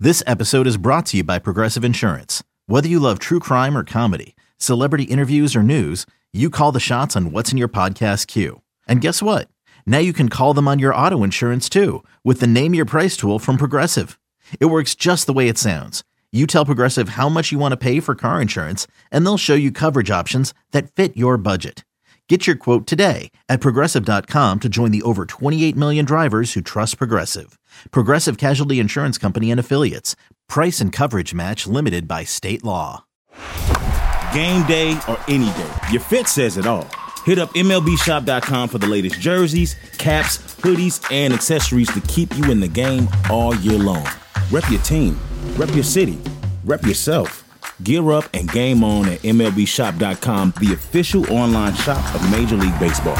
This episode is brought to you by Progressive Insurance. Whether you love true crime or comedy, celebrity interviews or news, you call the shots on what's in your podcast queue. And guess what? Now you can call them on your auto insurance too with the Name Your Price tool from Progressive. It works just the way it sounds. You tell Progressive how much you want to pay for car insurance, and they'll show you coverage options that fit your budget. Get your quote today at Progressive.com to join the over 28 million drivers who trust Progressive. Progressive Casualty Insurance Company and Affiliates. Price and coverage match limited by state law. Game day or any day, your fit says it all. Hit up MLBshop.com for the latest jerseys, caps, hoodies, and accessories to keep you in the game all year long. Rep your team, rep your city, rep yourself. Gear up and game on at MLBshop.com, the official online shop of Major League Baseball.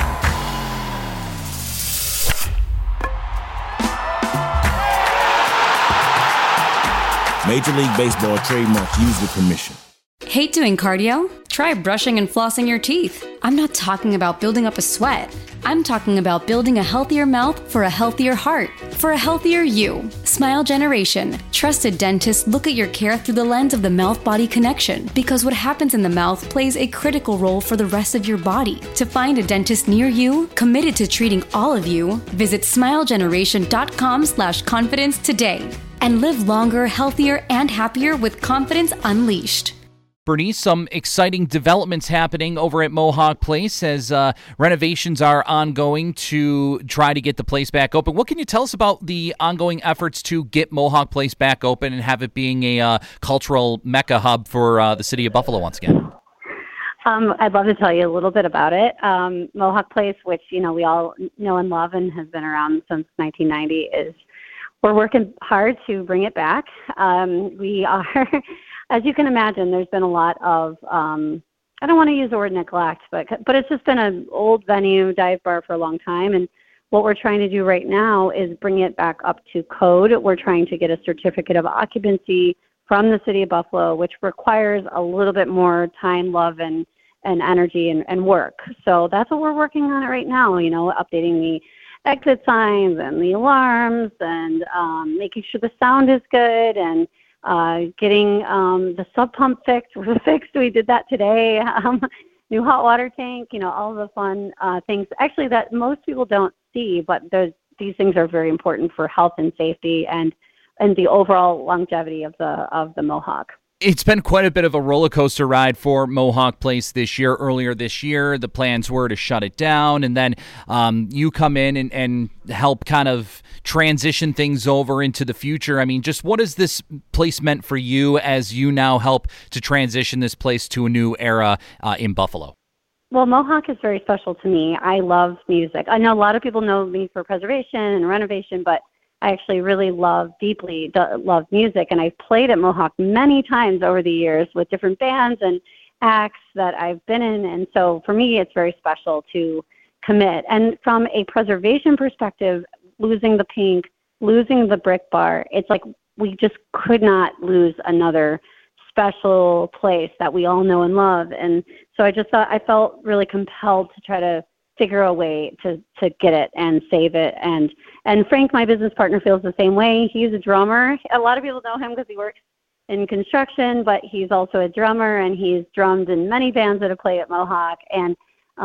Major League Baseball trademark used with permission. Hate doing cardio? Try brushing and flossing your teeth. I'm not talking about building up a sweat. I'm talking about building a healthier mouth for a healthier heart, for a healthier you. Smile Generation. Trusted dentists look at your care through the lens of the mouth-body connection, because what happens in the mouth plays a critical role for the rest of your body. To find a dentist near you, committed to treating all of you, visit smilegeneration.com/confidence today. And live longer, healthier, and happier with confidence unleashed. Bernice, some exciting developments happening over at Mohawk Place as renovations are ongoing to try to get the place back open. What can you tell us about the ongoing efforts to get Mohawk Place back open and have it being a cultural mecca hub for the city of Buffalo once again? I'd love to tell you a little bit about it. Mohawk Place, which we all know and love and has been around since 1990, we're working hard to bring it back. We are... As you can imagine, there's been a lot of, I don't want to use the word neglect, but it's just been an old venue, dive bar for a long time. And what we're trying to do right now is bring it back up to code. We're trying to get a certificate of occupancy from the city of Buffalo, which requires a little bit more time, love, and energy and work. So that's what we're working on it right now, updating the exit signs and the alarms and making sure the sound is good and getting the sub pump fixed. We did that today. New hot water tank, all the fun things actually that most people don't see, but these things are very important for health and safety and the overall longevity of the Mohawk. It's been quite a bit of a roller coaster ride for Mohawk Place this year. Earlier this year, the plans were to shut it down, and then you come in and help kind of transition things over into the future. I mean, just what has this place meant for you as you now help to transition this place to a new era in Buffalo? Well, Mohawk is very special to me. I love music. I know a lot of people know me for preservation and renovation, but I actually really deeply love music, and I've played at Mohawk many times over the years with different bands and acts that I've been in, and so for me it's very special to commit. And from a preservation perspective, losing the Pink, losing the Brick Bar, it's like we just could not lose another special place that we all know and love. And so I felt really compelled to try to figure a way to get it and save it. And Frank, my business partner, feels the same way. He's a drummer. A lot of people know him because he works in construction, but he's also a drummer, and he's drummed in many bands that have played at Mohawk. And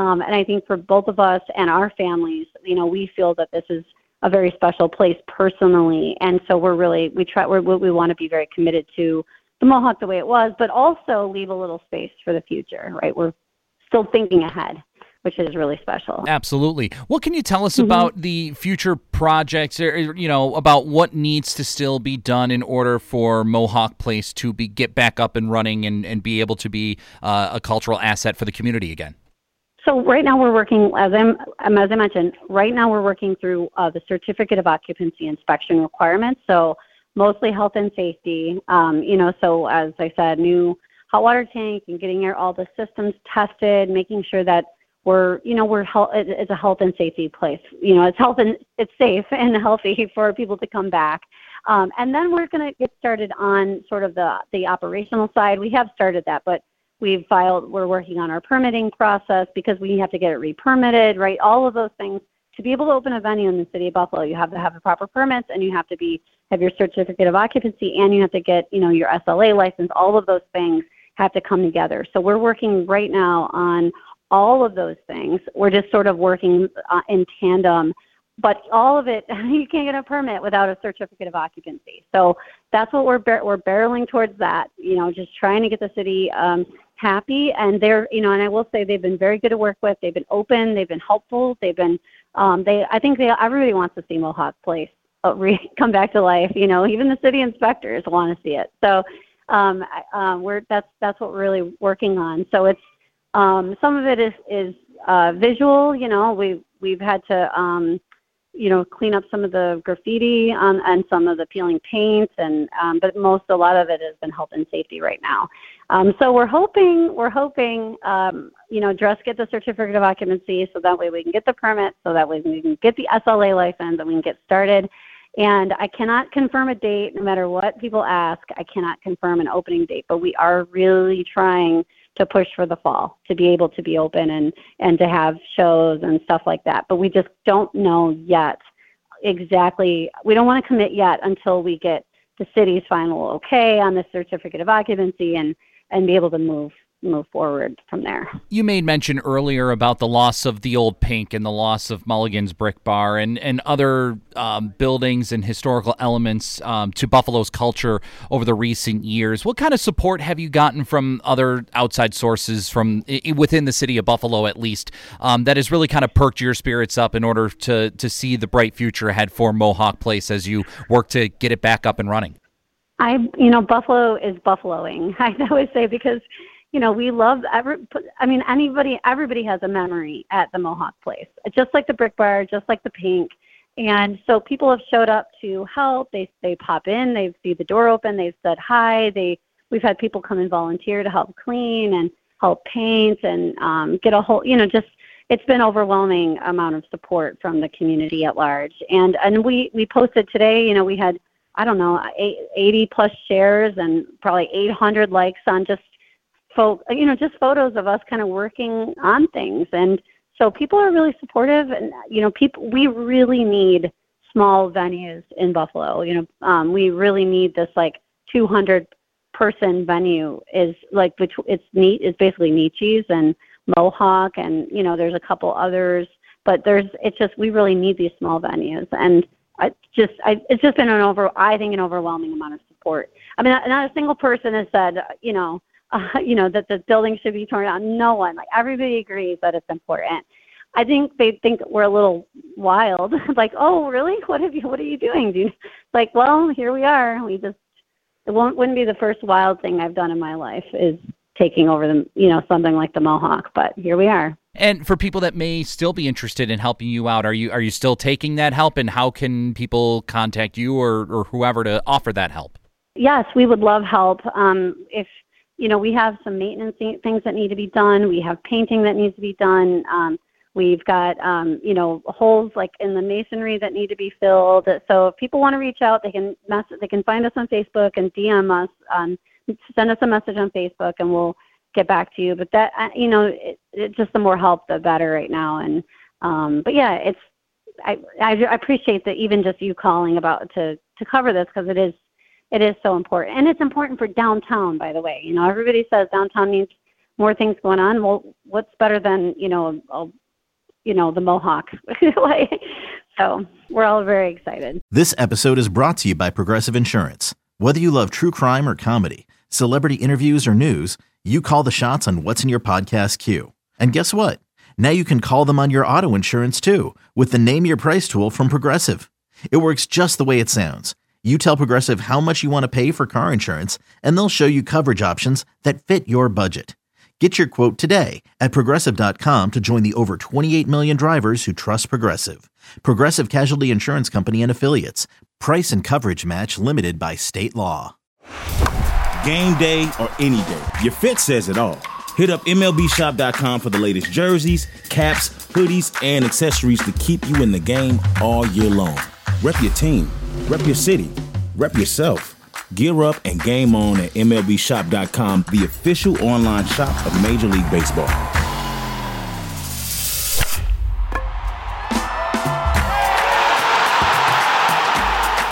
I think for both of us and our families, we feel that this is a very special place personally. And so we want to be very committed to the Mohawk the way it was, but also leave a little space for the future, right? We're still thinking ahead, which is really special. Absolutely. What can you tell us about the future projects, or, about what needs to still be done in order for Mohawk Place to get back up and running and be able to be a cultural asset for the community again? So right now we're working, as I mentioned, we're working through the certificate of occupancy inspection requirements. So mostly health and safety, so as I said, new hot water tank and getting all the systems tested, making sure that it's a health and safety place. It's safe and healthy for people to come back. And then we're going to get started on sort of the operational side. We have started that, but we're working on our permitting process because we have to get it re-permitted, right? All of those things to be able to open a venue in the city of Buffalo, you have to have the proper permits, and you have to have your certificate of occupancy, and you have to get, your SLA license. All of those things have to come together. So we're working right now on all of those things. We're just sort of working in tandem. But all of it, you can't get a permit without a certificate of occupancy. So that's what we're barreling towards that, just trying to get the city happy. And they're, and I will say they've been very good to work with. They've been open. They've been helpful. They've been, everybody wants to see Mohawk Place come back to life. Even the city inspectors want to see it. So that's what we're really working on. So it's some of it is visual. We've had to clean up some of the graffiti and some of the peeling paint, and but a lot of it has been health and safety right now. So we're hoping, get the certificate of occupancy, so that way we can get the permit, so that way we can get the SLA license, and we can get started. And I cannot confirm a date, no matter what people ask. I cannot confirm an opening date, but we are really trying to push for the fall to be able to be open and to have shows and stuff like that. But we just don't know yet exactly. We don't want to commit yet until we get the city's final okay on the certificate of occupancy and be able to move forward from there. You made mention earlier about the loss of the old Pink and the loss of Mulligan's Brick Bar and other buildings and historical elements to Buffalo's culture over the recent years. What kind of support have you gotten from other outside sources from within the city of Buffalo, at least, that has really kind of perked your spirits up in order to see the bright future ahead for Mohawk Place as you work to get it back up and running? Buffalo is Buffaloing, I always say, because we love everybody has a memory at the Mohawk Place, just like the Brick Bar, just like the Pink. And so people have showed up to help. They pop in, they see the door open, they've said hi. We've had people come and volunteer to help clean and help paint and get a whole, it's been overwhelming amount of support from the community at large. And we posted today, we had, 80 plus shares and probably 800 likes on just photos of us kind of working on things. And so people are really supportive, and, we really need small venues in Buffalo. We really need this 200 person venue it's basically Nietzsche's and Mohawk, and, there's a couple others, but we really need these small venues. And it's just been an overwhelming amount of support. I mean, not a single person has said, that the building should be torn down. No one. Everybody agrees that it's important. I think they think we're a little wild. Oh, really? What are you doing? Well, here we are. It wouldn't be the first wild thing I've done in my life is taking over something like the Mohawk, but here we are. And for people that may still be interested in helping you out, are you still taking that help, and how can people contact you or whoever to offer that help? Yes, we would love help. If we have some maintenance things that need to be done. We have painting that needs to be done. We've got, holes in the masonry that need to be filled. So if people want to reach out, they can find us on Facebook and DM us, send us a message on Facebook, and we'll get back to you. But that, it's just the more help, the better right now. And, but yeah, I appreciate that, even just you calling about to cover this, because it is so important. And it's important for downtown, by the way. Everybody says downtown needs more things going on. Well, what's better than, the Mohawk? So we're all very excited. This episode is brought to you by Progressive Insurance. Whether you love true crime or comedy, celebrity interviews or news, you call the shots on what's in your podcast queue. And guess what? Now you can call them on your auto insurance too, with the Name Your Price tool from Progressive. It works just the way it sounds. You tell Progressive how much you want to pay for car insurance, and they'll show you coverage options that fit your budget. Get your quote today at Progressive.com to join the over 28 million drivers who trust Progressive. Progressive Casualty Insurance Company and Affiliates. Price and coverage match limited by state law. Game day or any day, your fit says it all. Hit up MLBshop.com for the latest jerseys, caps, hoodies, and accessories to keep you in the game all year long. Rep your team, rep your city, rep yourself. Gear up and game on at MLBshop.com, the official online shop of Major League Baseball.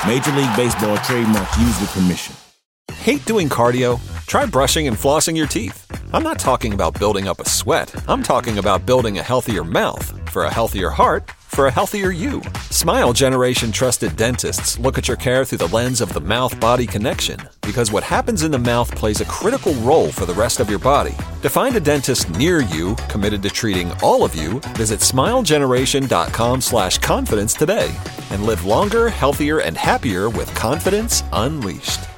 Major League Baseball trademark used with permission. Hate doing cardio? Try brushing and flossing your teeth. I'm not talking about building up a sweat. I'm talking about building a healthier mouth for a healthier heart for a healthier you. Smile Generation trusted dentists look at your care through the lens of the mouth-body connection, because what happens in the mouth plays a critical role for the rest of your body. To find a dentist near you committed to treating all of you, visit smilegeneration.com/confidence today and live longer, healthier, and happier with confidence unleashed.